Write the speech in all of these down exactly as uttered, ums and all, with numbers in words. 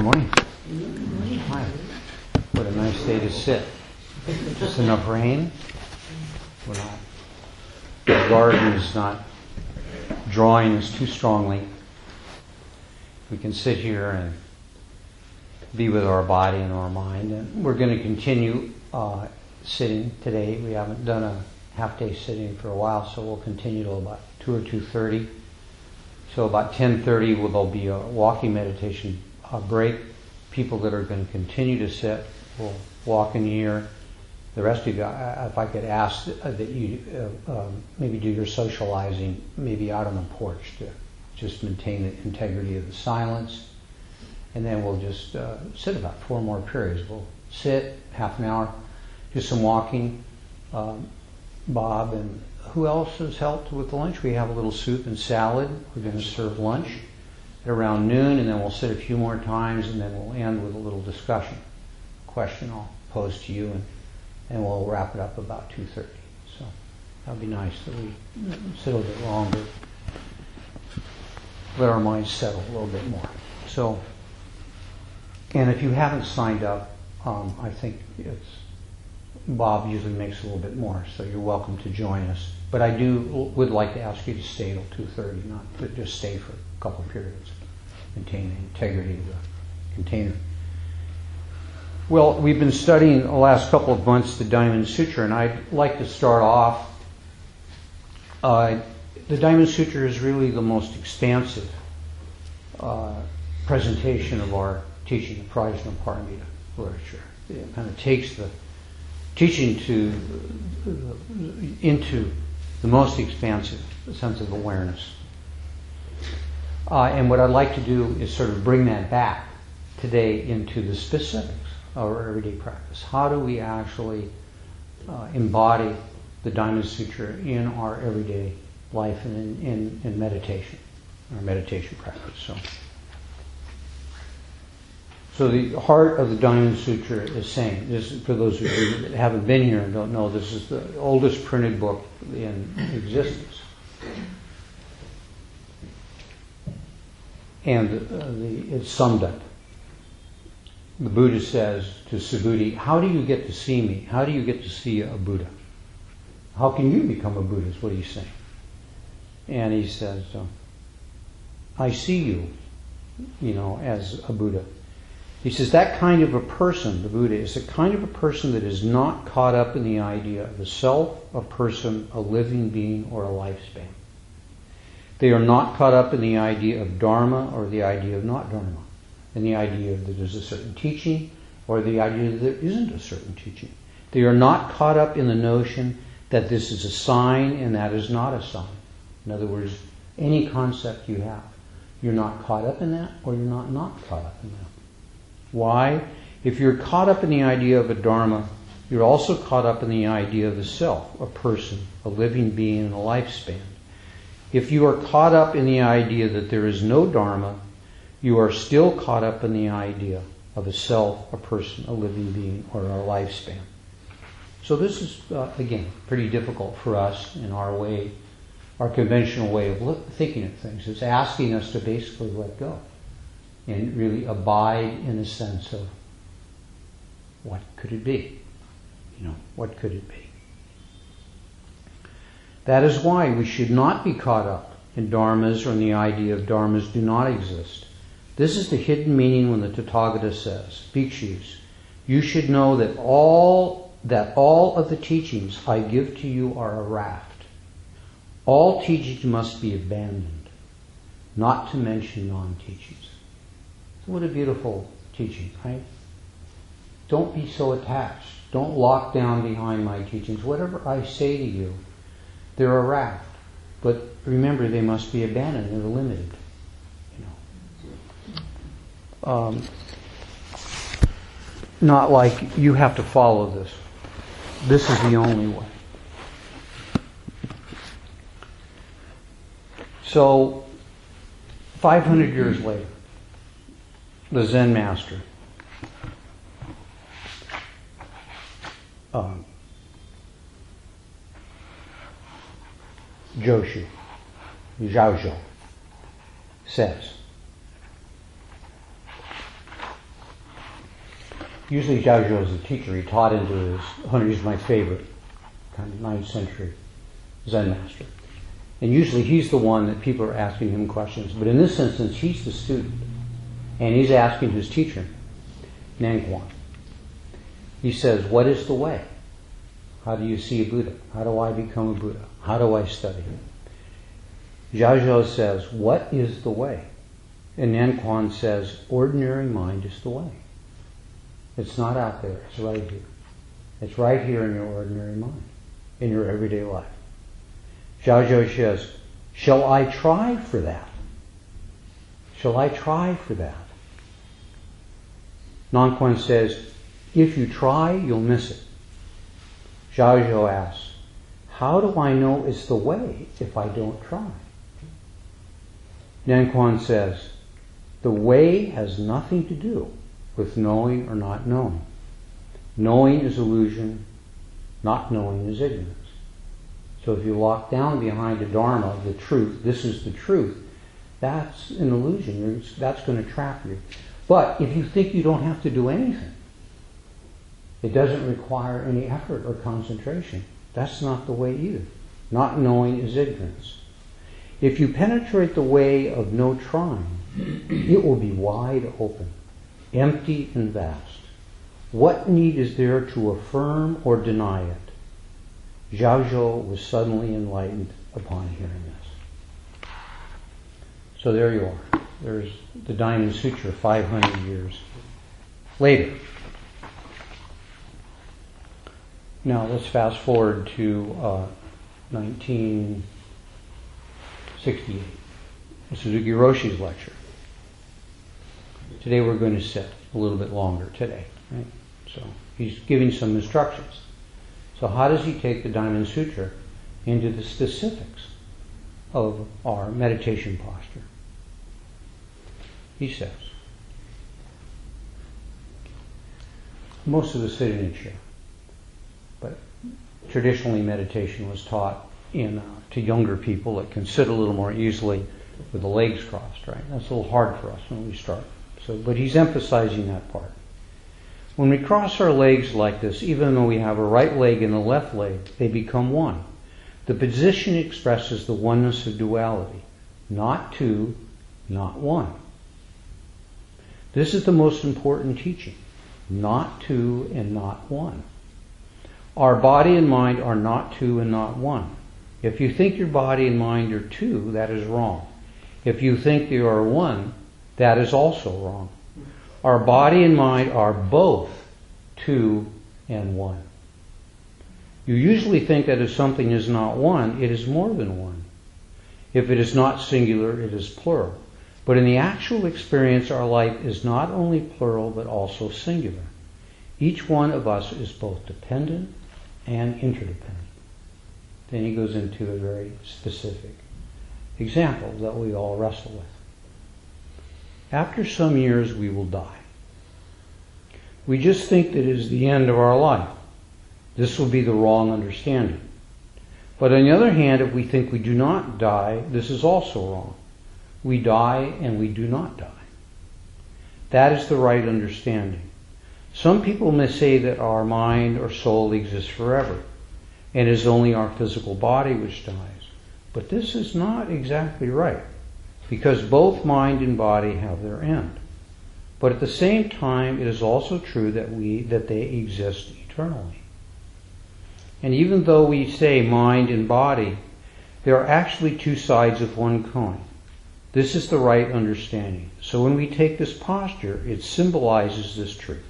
Good morning. Hi. What a nice day to sit. Just enough rain. We're not, the garden is not drawing us too strongly. We can sit here and be with our body and our mind. And we're going to continue uh, sitting today. We haven't done a half-day sitting for a while, so we'll continue till about two or two thirty. So about ten thirty, well, there'll be a walking meditation uh, break. People that are going to continue to sit will walk in here. The rest of you, if I could ask that you uh, um, maybe do your socializing maybe out on the porch to just maintain the integrity of the silence. And then we'll just uh, sit about four more periods. We'll sit half an hour, do some walking. Um, Bob and who else has helped with the lunch? We have a little soup and salad. We're going to serve lunch at around noon, and then we'll sit a few more times, and then we'll end with a little discussion. Question I'll pose to you, and, and we'll wrap it up about two thirty. So that would be nice that we sit a little bit longer, let our minds settle a little bit more. So, and if you haven't signed up, um, I think it's Bob usually makes a little bit more, so you're welcome to join us. But I do would like to ask you to stay till two thirty, not to just stay for a couple of periods, maintain the integrity of the container. Well, we've been studying the last couple of months the Diamond Sutra, and I'd like to start off. Uh, the Diamond Sutra is really the most expansive uh, presentation of our teaching, the Prajnaparamita literature. It kind of takes the teaching to into the most expansive sense of awareness. Uh, and what I'd like to do is sort of bring that back today into the specifics of our everyday practice. How do we actually uh, embody the Diamond Sutra in our everyday life and in, in, in meditation, our meditation practice? So. So the heart of the Diamond Sutra is saying, this is for those of you that haven't been here and don't know, this is the oldest printed book in existence. And uh, the, it's summed up. The Buddha says to Subhuti, how do you get to see me? How do you get to see a Buddha? How can you become a Buddha is what he's saying. And he says, uh, I see you, you know, as a Buddha. He says that kind of a person, the Buddha, is a kind of a person that is not caught up in the idea of a self, a person, a living being, or a lifespan. They are not caught up in the idea of Dharma or the idea of not Dharma, in the idea that there's a certain teaching or the idea that there isn't a certain teaching. They are not caught up in the notion that this is a sign and that is not a sign. In other words, any concept you have, you're not caught up in that or you're not not caught up in that. Why? If you're caught up in the idea of a Dharma, you're also caught up in the idea of the self, a person, a living being, and a lifespan. If you are caught up in the idea that there is no Dharma, you are still caught up in the idea of a self, a person, a living being, or a lifespan. So this is, uh, again, pretty difficult for us in our way, our conventional way of look, thinking of things. It's asking us to basically let go and really abide in a sense of what could it be? You know, what could it be? That is why we should not be caught up in dharmas or in the idea of dharmas do not exist. This is the hidden meaning when the Tathagata says, Bhikshus, you should know that all that all of the teachings I give to you are a raft. All teachings must be abandoned, not to mention non-teachings. What a beautiful teaching, right? Don't be so attached. Don't lock down behind my teachings. Whatever I say to you, they're a raft. But remember, they must be abandoned. They're limited. You know, um, not like you have to follow this. This is the only way. So, five hundred years later, the Zen master, um, Joshu, Zhaozhou, says, usually Zhao Zhou is a teacher. He taught into his, he's my favorite, kind of ninth century Zen master. And usually he's the one that people are asking him questions. But in this instance, he's the student. And he's asking his teacher, Nanquan. He says, what is the way? How do you see a Buddha? How do I become a Buddha? How do I study? Zhao Zhou says, what is the way? And Nanquan says, ordinary mind is the way. It's not out there. It's right here. It's right here in your ordinary mind, in your everyday life. Zhao Zhou says, shall I try for that? Shall I try for that? Nanquan says, if you try, you'll miss it. Zhao Zhou asks, how do I know it's the way if I don't try? Nanquan says, the way has nothing to do with knowing or not knowing. Knowing is illusion, not knowing is ignorance. So if you lock down behind the Dharma, the truth, this is the truth, that's an illusion. That's going to trap you. But if you think you don't have to do anything, it doesn't require any effort or concentration, that's not the way either. Not knowing is ignorance. If you penetrate the way of no trying, it will be wide open, empty and vast. What need is there to affirm or deny it? Zhao Zhou was suddenly enlightened upon hearing this. So there you are. There's the Diamond Sutra five hundred years later. Now let's fast forward to uh, nineteen sixty-eight. Suzuki Roshi's lecture. Today we're going to sit a little bit longer today. Right? So he's giving some instructions. So how does he take the Diamond Sutra into the specifics of our meditation posture? He says, most of us sit in a chair, but traditionally meditation was taught in uh, to younger people that can sit a little more easily with the legs crossed, right? That's a little hard for us when we start. So, but he's emphasizing that part. When we cross our legs like this, even though we have a right leg and a left leg, they become one. The position expresses the oneness of duality. Not two, not one. This is the most important teaching. Not two and not one. Our body and mind are not two and not one. If you think your body and mind are two, that is wrong. If you think they are one, that is also wrong. Our body and mind are both two and one. You usually think that if something is not one, it is more than one. If it is not singular, it is plural. But in the actual experience, our life is not only plural, but also singular. Each one of us is both dependent and interdependent. Then he goes into a very specific example that we all wrestle with. After some years, we will die. We just think that it is the end of our life. This will be the wrong understanding. But on the other hand, if we think we do not die, this is also wrong. We die and we do not die. That is the right understanding. Some people may say that our mind or soul exists forever, and it is only our physical body which dies. But this is not exactly right, because both mind and body have their end. But at the same time, it is also true that we that they exist eternally. And even though we say mind and body, there are actually two sides of one coin. This is the right understanding. So when we take this posture, it symbolizes this truth.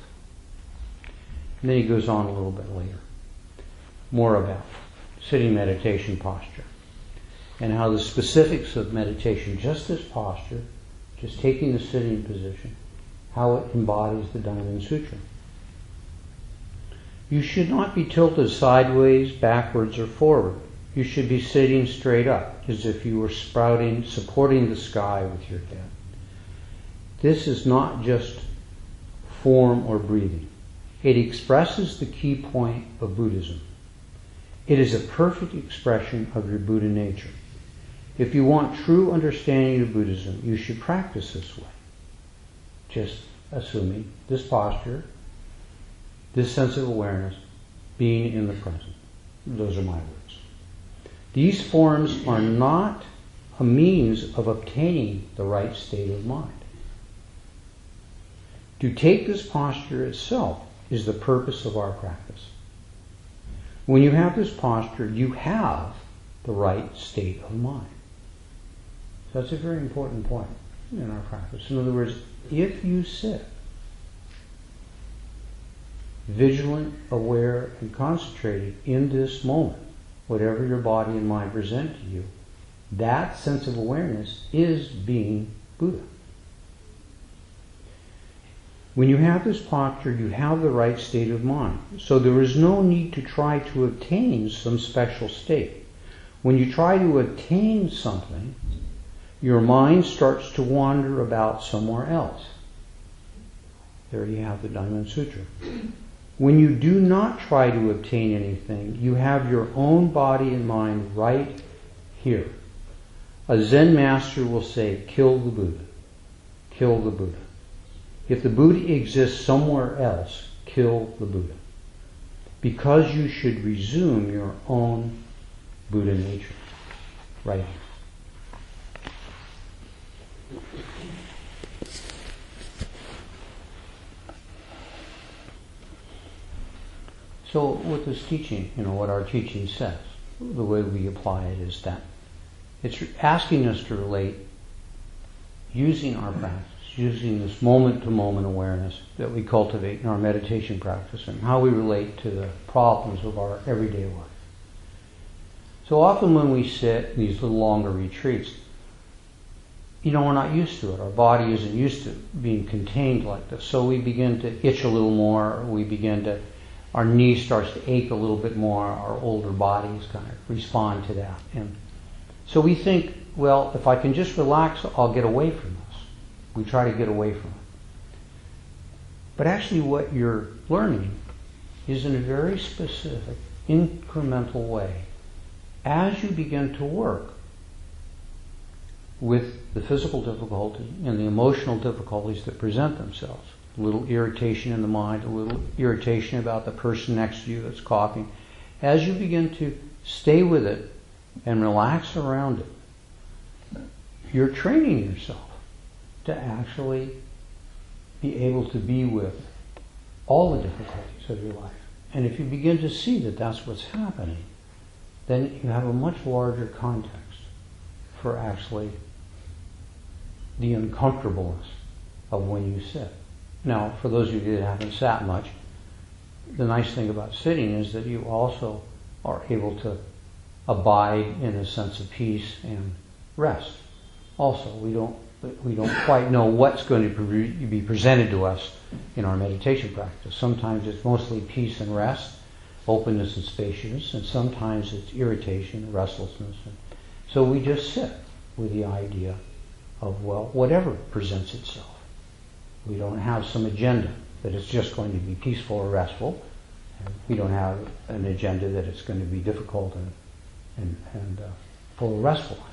And then he goes on a little bit later. More about sitting meditation posture. And how the specifics of meditation, just this posture, just taking the sitting position, how it embodies the Diamond Sutra. You should not be tilted sideways, backwards, or forward. You should be sitting straight up, as if you were sprouting, supporting the sky with your head. This is not just form or breathing. It expresses the key point of Buddhism. It is a perfect expression of your Buddha nature. If you want true understanding of Buddhism, you should practice this way. Just assuming this posture, this sense of awareness, being in the present. Those are my words. These forms are not a means of obtaining the right state of mind. To take this posture itself is the purpose of our practice. When you have this posture, you have the right state of mind. So that's a very important point in our practice. In other words, if you sit vigilant, aware, and concentrated in this moment, whatever your body and mind present to you, that sense of awareness is being Buddha. When you have this posture, you have the right state of mind. So there is no need to try to attain some special state. When you try to attain something, your mind starts to wander about somewhere else. There you have the Diamond Sutra. When you do not try to obtain anything, you have your own body and mind right here. A Zen master will say, kill the Buddha. Kill the Buddha. If the Buddha exists somewhere else, kill the Buddha. Because you should resume your own Buddha nature. Right here. So with this teaching, you know, what our teaching says, the way we apply it is that it's asking us to relate using our practice, using this moment-to-moment awareness that we cultivate in our meditation practice and how we relate to the problems of our everyday life. So often when we sit in these little longer retreats, you know, we're not used to it. Our body isn't used to being contained like this. So we begin to itch a little more, or we begin to, our knee starts to ache a little bit more, our older bodies kind of respond to that. And so we think, well, if I can just relax, I'll get away from this. We try to get away from it. But actually what you're learning is in a very specific, incremental way. As you begin to work with the physical difficulty and the emotional difficulties that present themselves, a little irritation in the mind, a little irritation about the person next to you that's coughing, as you begin to stay with it and relax around it, you're training yourself to actually be able to be with all the difficulties of your life. And if you begin to see that that's what's happening, then you have a much larger context for actually the uncomfortableness of when you sit. Now, for those of you that haven't sat much, the nice thing about sitting is that you also are able to abide in a sense of peace and rest. Also, we don't we don't quite know what's going to be presented to us in our meditation practice. Sometimes it's mostly peace and rest, openness and spaciousness, and sometimes it's irritation, restlessness. So we just sit with the idea of, well, whatever presents itself. We don't have some agenda that it's just going to be peaceful or restful. And we don't have an agenda that it's going to be difficult and, and, and uh, full of restfulness.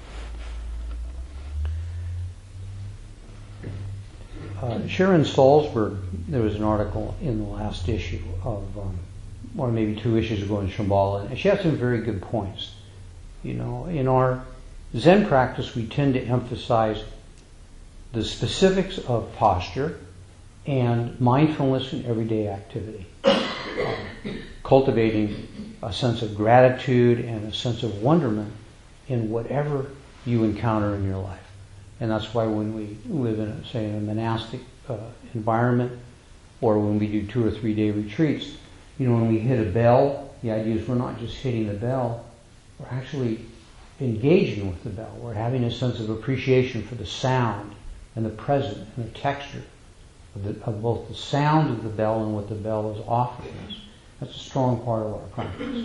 Uh, Sharon Salzberg, there was an article in the last issue of, um, or maybe two issues ago in Shambhala, and she had some very good points. You know, in our Zen practice, we tend to emphasize the specifics of posture and mindfulness in everyday activity. Uh, cultivating a sense of gratitude and a sense of wonderment in whatever you encounter in your life. And that's why when we live in, a, say, in a monastic uh, environment, or when we do two or three day retreats, you know, when we hit a bell, the idea is we're not just hitting the bell, we're actually engaging with the bell. We're having a sense of appreciation for the sound and the present and the texture of, the, of both the sound of the bell and what the bell is offering us. That's a strong part of our practice.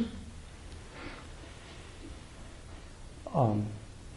Um,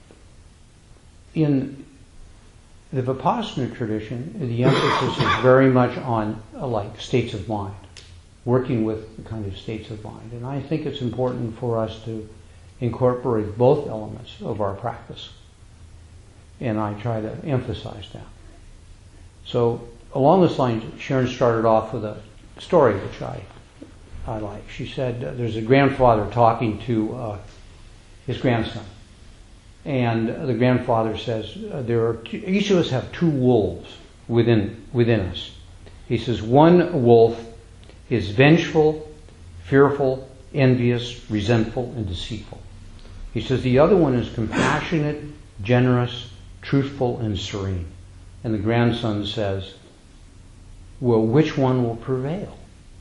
in the Vipassana tradition, the emphasis is very much on uh, like states of mind, working with the kind of states of mind. And I think it's important for us to incorporate both elements of our practice. And I try to emphasize that. So along this line, Sharon started off with a story which I I like. She said uh, there's a grandfather talking to uh, his grandson, and the grandfather says uh, there are two, each of us have two wolves within within us. He says one wolf is vengeful, fearful, envious, resentful, and deceitful. He says the other one is compassionate, generous, truthful, and serene. And the grandson says, well, which one will prevail?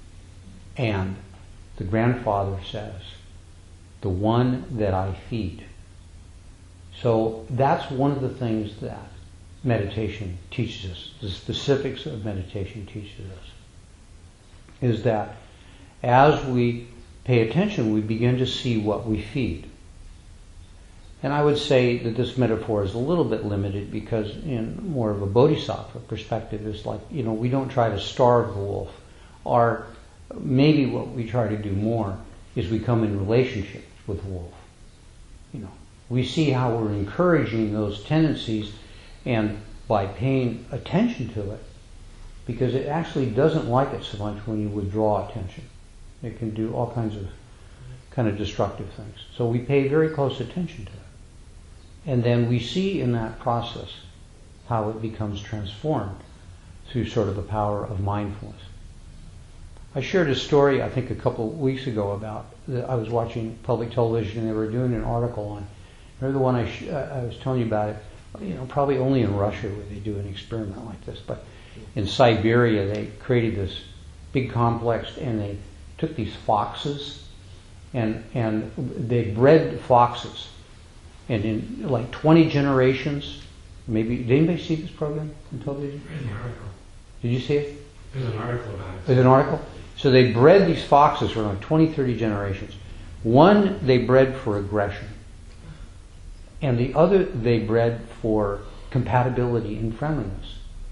And the grandfather says, the one that I feed. So that's one of the things that meditation teaches us. The specifics of meditation teaches us is that as we pay attention, we begin to see what we feed. And I would say that this metaphor is a little bit limited because in more of a bodhisattva perspective, it's like, you know, we don't try to starve the wolf. Or maybe what we try to do more is we come in relationship with the wolf. You know, we see how we're encouraging those tendencies, and by paying attention to it, because it actually doesn't like it so much when you withdraw attention. It can do all kinds of kind of destructive things. So we pay very close attention to it. And then we see in that process how it becomes transformed through sort of the power of mindfulness. I shared a story, I think a couple of weeks ago, about that I was watching public television and they were doing an article on, remember the one I, sh- I was telling you about it, you know, probably only in Russia would they do an experiment like this, but in Siberia they created this big complex and they took these foxes and and they bred foxes, and in like twenty generations, maybe, did anybody see this program on television? There's an article. Did you see it? There's an article about it. There's an article? So they bred these foxes for like twenty, thirty generations. One they bred for aggression, and the other they bred for compatibility and friendliness.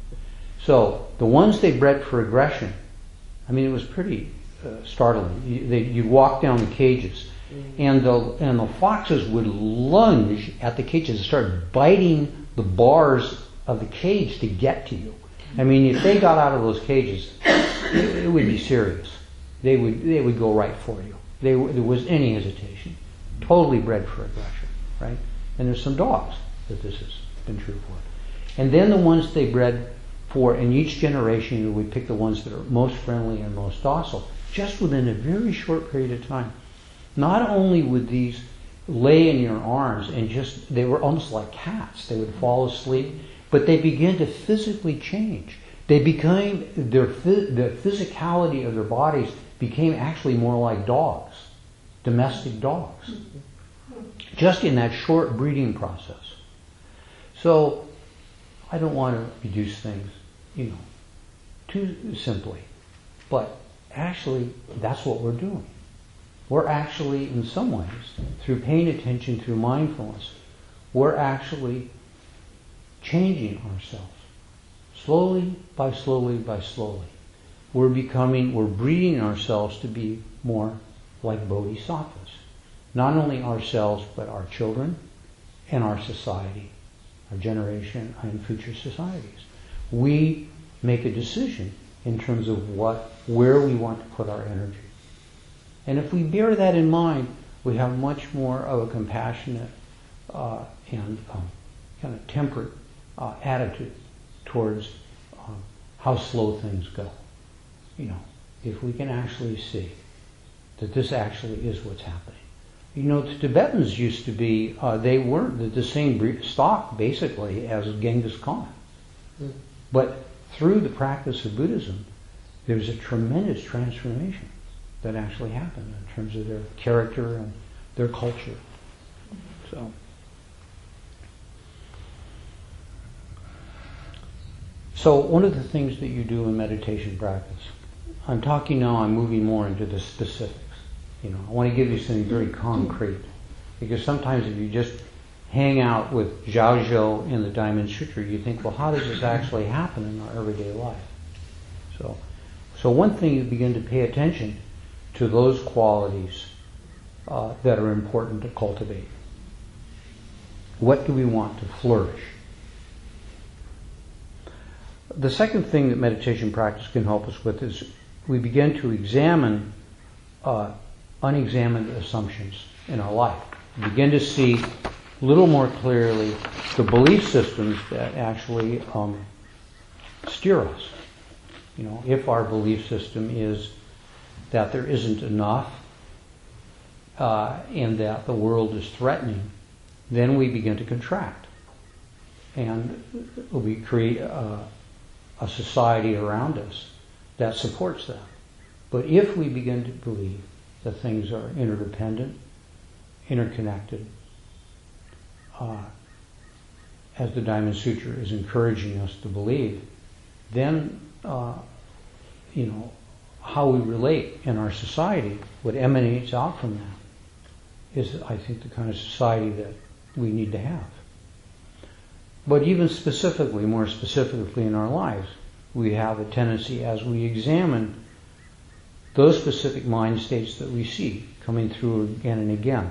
So the ones they bred for aggression, I mean, it was pretty uh, startling. You, they, you'd walk down the cages, and the and the foxes would lunge at the cages and start biting the bars of the cage to get to you. I mean, if they got out of those cages, it, it would be serious. They would they would go right for you. They, there was any hesitation. Totally bred for aggression, right? And there's some dogs that this has been true for. And then the ones they bred for, in each generation, you would pick the ones that are most friendly and most docile. Just within a very short period of time, not only would these lay in your arms and just, they were almost like cats. They would fall asleep, but they began to physically change. They became, their the physicality of their bodies became actually more like dogs, domestic dogs, just in that short breeding process. So I don't want to reduce things, you know, too simply, but actually that's what we're doing. We're actually, in some ways, through paying attention, through mindfulness, we're actually changing ourselves. Slowly by slowly by slowly. We're becoming, we're breeding ourselves to be more like bodhisattvas. Not only ourselves, but our children and our society, our generation and future societies. We make a decision in terms of what, where we want to put our energy. And if we bear that in mind, we have much more of a compassionate uh, and um, kind of temperate uh, attitude towards um, how slow things go. You know, if we can actually see that this actually is what's happening. You know, the Tibetans used to be, uh, they weren't the, the same breed, stock, basically, as Genghis Khan. Mm. But through the practice of Buddhism, there was a tremendous transformation that actually happened in terms of their character and their culture. So, so one of the things that you do in meditation practice, I'm talking now, I'm moving more into the specifics. You know, I want to give you something very concrete, because sometimes if you just hang out with Zhao Zhou in the Diamond Sutra, you think, well, how does this actually happen in our everyday life? So, so one thing, you begin to pay attention to those qualities uh, that are important to cultivate. What do we want to flourish? The second thing that meditation practice can help us with is we begin to examine uh, unexamined assumptions in our life. We begin to see a little more clearly the belief systems that actually um, steer us. You know, if our belief system is that there isn't enough uh, and that the world is threatening, then we begin to contract. And we create a, a society around us that supports that. But if we begin to believe that things are interdependent, interconnected, uh, as the Diamond Sutra is encouraging us to believe, then, uh, you know, how we relate in our society, what emanates out from that, is, I think, the kind of society that we need to have. But even specifically, more specifically in our lives, we have a tendency, as we examine those specific mind states that we see coming through again and again,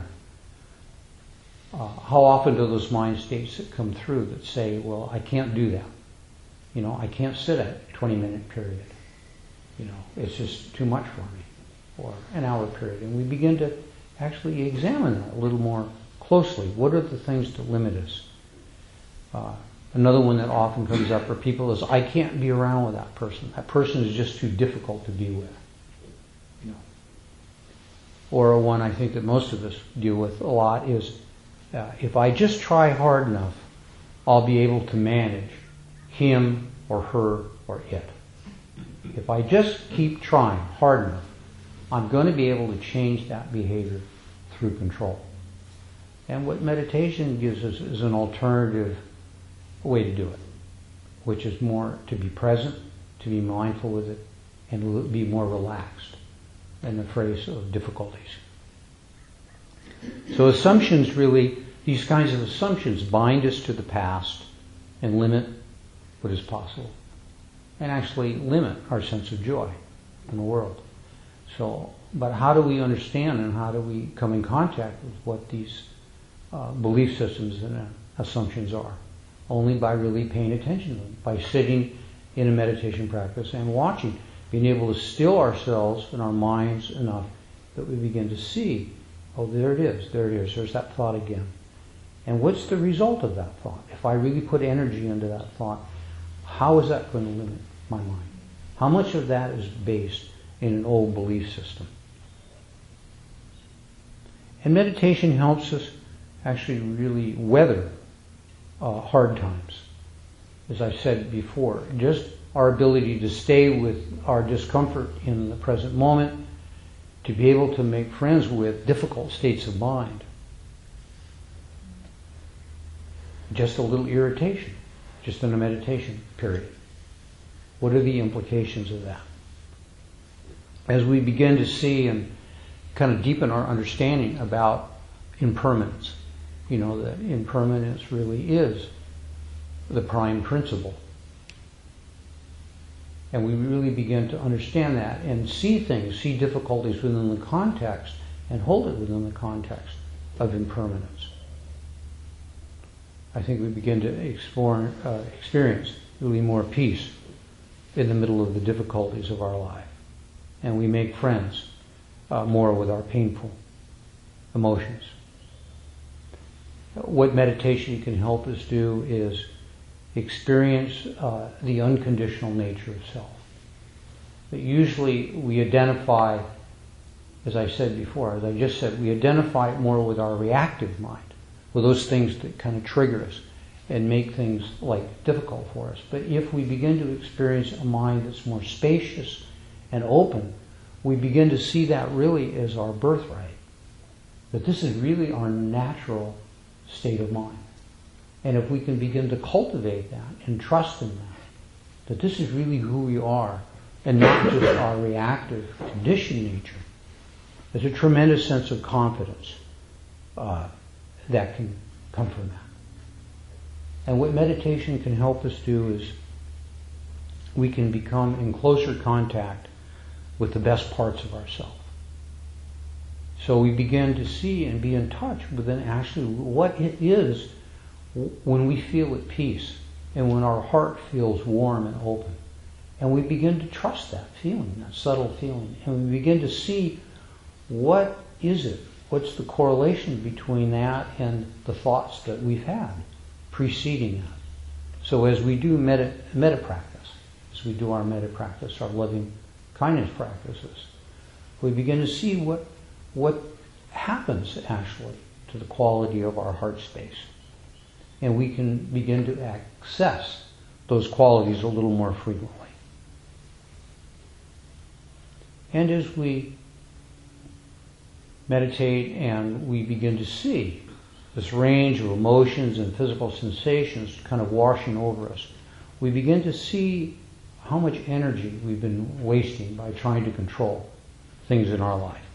uh, how often do those mind states that come through that say, well, I can't do that. You know, I can't sit at a twenty minute period. You know, it's just too much for me. Or an hour period. And we begin to actually examine that a little more closely. What are the things that limit us? Uh, another one that often comes up for people is, I can't be around with that person. That person is just too difficult to be with. You know. Or one I think that most of us deal with a lot is, uh, if I just try hard enough, I'll be able to manage him or her or it. If I just keep trying hard enough, I'm going to be able to change that behavior through control. And what meditation gives us is an alternative way to do it, which is more to be present, to be mindful with it, and be more relaxed in the face of difficulties. So assumptions really, these kinds of assumptions bind us to the past and limit what is possible, and actually limit our sense of joy in the world. So, but how do we understand and how do we come in contact with what these uh, belief systems and uh, assumptions are? Only by really paying attention to them, by sitting in a meditation practice and watching, being able to still ourselves and our minds enough that we begin to see, oh, there it is, there it is, there's that thought again. And what's the result of that thought? If I really put energy into that thought, how is that going to limit my mind? How much of that is based in an old belief system? And meditation helps us actually really weather uh, hard times. As I said before, just our ability to stay with our discomfort in the present moment, to be able to make friends with difficult states of mind. Just a little irritation, just in a meditation period. What are the implications of that? As we begin to see and kind of deepen our understanding about impermanence, you know, that impermanence really is the prime principle. And we really begin to understand that and see things, see difficulties within the context and hold it within the context of impermanence. I think we begin to explore, uh, experience really more peace in the middle of the difficulties of our life. And we make friends uh, more with our painful emotions. What meditation can help us do is experience uh, the unconditional nature of self. But usually we identify, as I said before, as I just said, we identify it more with our reactive mind, with those things that kind of trigger us and make things like difficult for us. But if we begin to experience a mind that's more spacious and open, we begin to see that really as our birthright. That this is really our natural state of mind. And if we can begin to cultivate that and trust in that, that this is really who we are and not just our reactive conditioned nature, there's a tremendous sense of confidence uh, that can come from that. And what meditation can help us do is we can become in closer contact with the best parts of ourselves. So we begin to see and be in touch with then actually what it is when we feel at peace and when our heart feels warm and open And we begin to trust that feeling, that subtle feeling. And we begin to see, what is it? What's the correlation between that and the thoughts that we've had preceding that? So as we do meta, meta practice, as we do our meta practice, our loving kindness practices, we begin to see what what happens actually to the quality of our heart space. And we can begin to access those qualities a little more frequently. And as we meditate and we begin to see this range of emotions and physical sensations kind of washing over us, we begin to see how much energy we've been wasting by trying to control things in our life.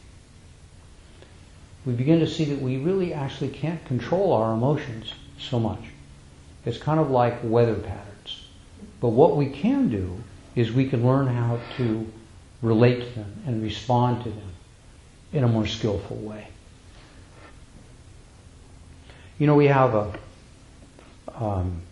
We begin to see that we really actually can't control our emotions so much. It's kind of like weather patterns. But what we can do is we can learn how to relate to them and respond to them in a more skillful way. You know, we have a um,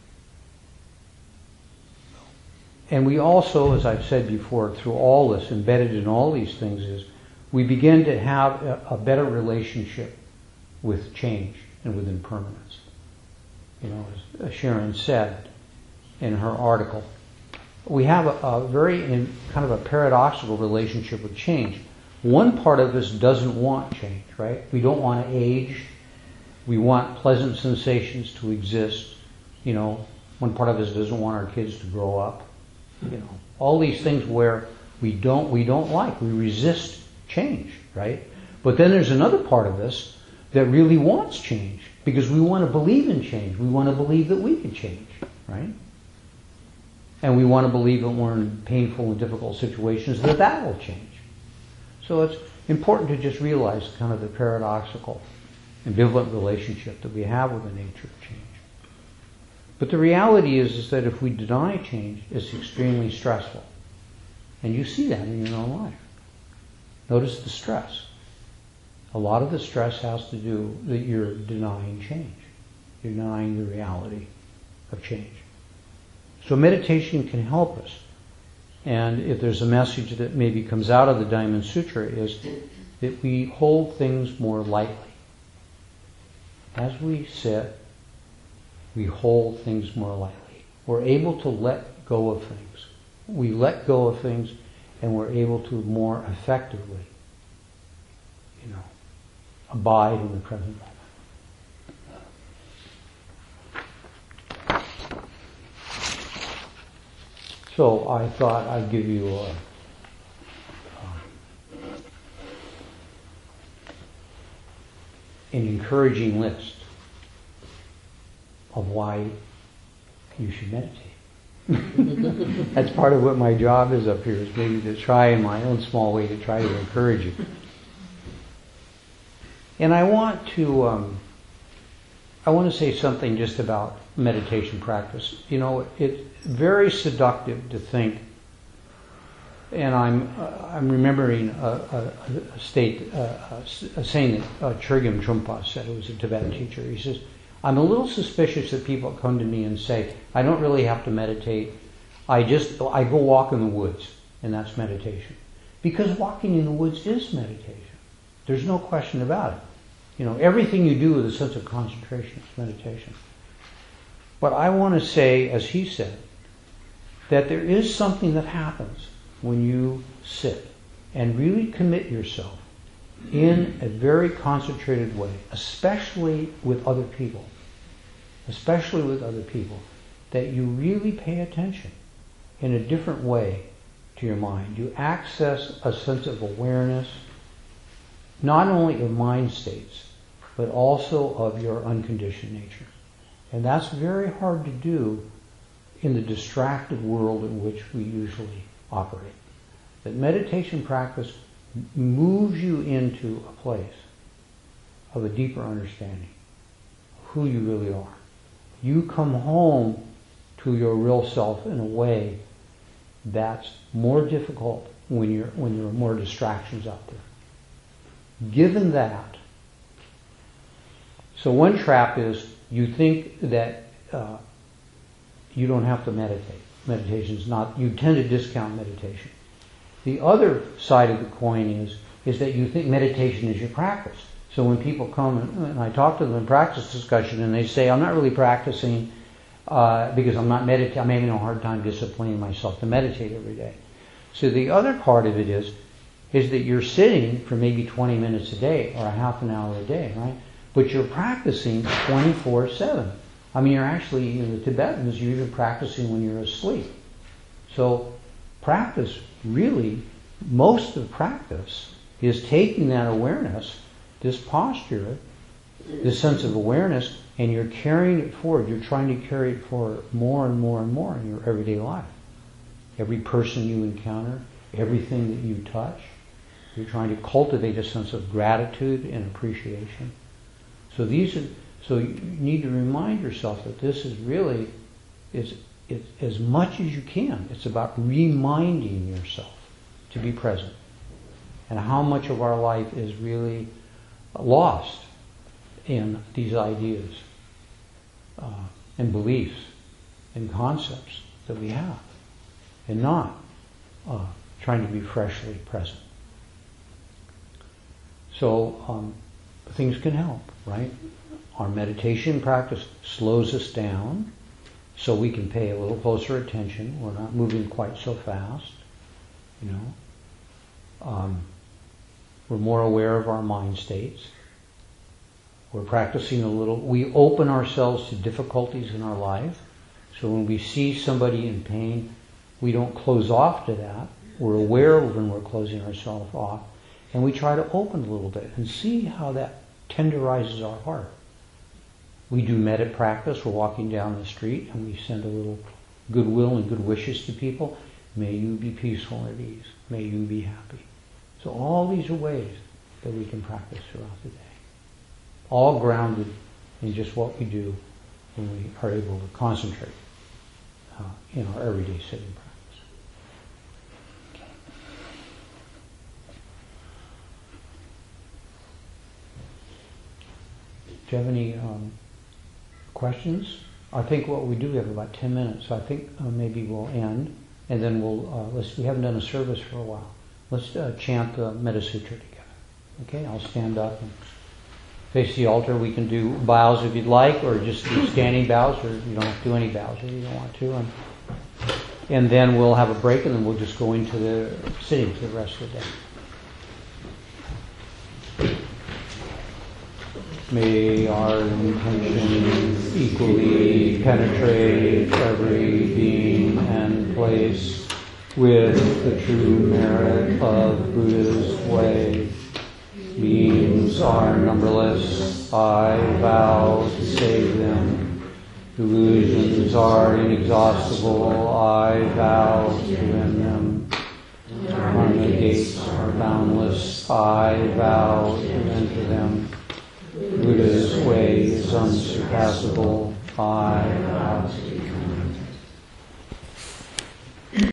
and we also, as I've said before, through all this, embedded in all these things, is we begin to have a, a better relationship with change and with impermanence. You know, as Sharon said in her article, we have a, a very in, kind of a paradoxical relationship with change. One part of us doesn't want change, right? We don't want to age. We want pleasant sensations to exist. You know, one part of us doesn't want our kids to grow up. You know, all these things where we don't we don't like. We resist change, right? But then there's another part of us that really wants change because we want to believe in change. We want to believe that we can change, right? And we want to believe that we're in painful and difficult situations that that will change. So it's important to just realize kind of the paradoxical, ambivalent relationship that we have with the nature of change. But the reality is, is that if we deny change, it's extremely stressful. And you see that in your own life. Notice the stress. A lot of the stress has to do that you're denying change. You're denying the reality of change. So meditation can help us. And if there's a message that maybe comes out of the Diamond Sutra, is that we hold things more lightly. As we sit, we hold things more lightly. We're able to let go of things. We let go of things and we're able to more effectively, you know, abide in the present moment. So I thought I'd give you a, uh, an encouraging list of why you should meditate. That's part of what my job is up here, is maybe to try in my own small way to try to encourage you. And I want to um, I want to say something just about meditation practice. You know, it's very seductive to think, and I'm uh, I'm remembering a, a, a state uh, a saying that uh, Chögyam Trungpa said, who was a Tibetan teacher. He says, I'm a little suspicious that people come to me and say, I don't really have to meditate. I just, I go walk in the woods, and that's meditation. Because walking in the woods is meditation. There's no question about it. You know, everything you do with a sense of concentration is meditation. But I want to say, as he said, that there is something that happens when you sit and really commit yourself in a very concentrated way, especially with other people, especially with other people, that you really pay attention in a different way to your mind. You access a sense of awareness, not only of mind states, but also of your unconditioned nature. And that's very hard to do in the distracted world in which we usually operate. That meditation practice moves you into a place of a deeper understanding of who you really are. You come home to your real self in a way that's more difficult when you're when there are more distractions out there. Given that, so one trap is you think that uh, you don't have to meditate. meditation is not, you tend to discount meditation. The other side of the coin is, is that you think meditation is your practice. So when people come and, and I talk to them in practice discussion and they say, I'm not really practicing uh, because I'm not meditating, I'm having a hard time disciplining myself to meditate every day. So the other part of it is, is that you're sitting for maybe twenty minutes a day or a half an hour a day, right? But you're practicing twenty-four seven. I mean, you're actually, you know, the Tibetans, you're even practicing when you're asleep. So practice, really, most of practice is taking that awareness, this posture, this sense of awareness, and you're carrying it forward. You're trying to carry it forward more and more and more in your everyday life. Every person you encounter, everything that you touch, you're trying to cultivate a sense of gratitude and appreciation. So these are, so you need to remind yourself that this is really, it's, it's as much as you can. It's about reminding yourself to be present, and how much of our life is really lost in these ideas uh, and beliefs and concepts that we have, and not uh, trying to be freshly present. So um, things can help, right? Our meditation practice slows us down so we can pay a little closer attention. We're not moving quite so fast, you know. Um, we're more aware of our mind states. We're practicing a little, we open ourselves to difficulties in our life. So when we see somebody in pain, we don't close off to that. We're aware of when we're closing ourselves off. And we try to open a little bit and see how that tenderizes our heart. We do metta practice. We're walking down the street and we send a little goodwill and good wishes to people. May you be peaceful and at ease. May you be happy. So all these are ways that we can practice throughout the day. All grounded in just what we do when we are able to concentrate uh, in our everyday sitting practice. Do you have any um, questions? I think what we do, we have about ten minutes, so I think uh, maybe we'll end, and then we'll, uh, let's, we haven't done a service for a while. Let's uh, chant the Metta Sutra together. Okay, I'll stand up and face the altar. We can do bows if you'd like, or just do standing bows, or you don't have to do any bows if you don't want to. And, and then we'll have a break, and then we'll just go into the sitting for the rest of the day. May our intention equally penetrate every being and place with the true merit of Buddha's way. Beings are numberless, I vow to save them. Illusions are inexhaustible, I vow to end them. Karma gates are boundless, I vow to enter them. Buddha's way is unsurpassable, I vow to become.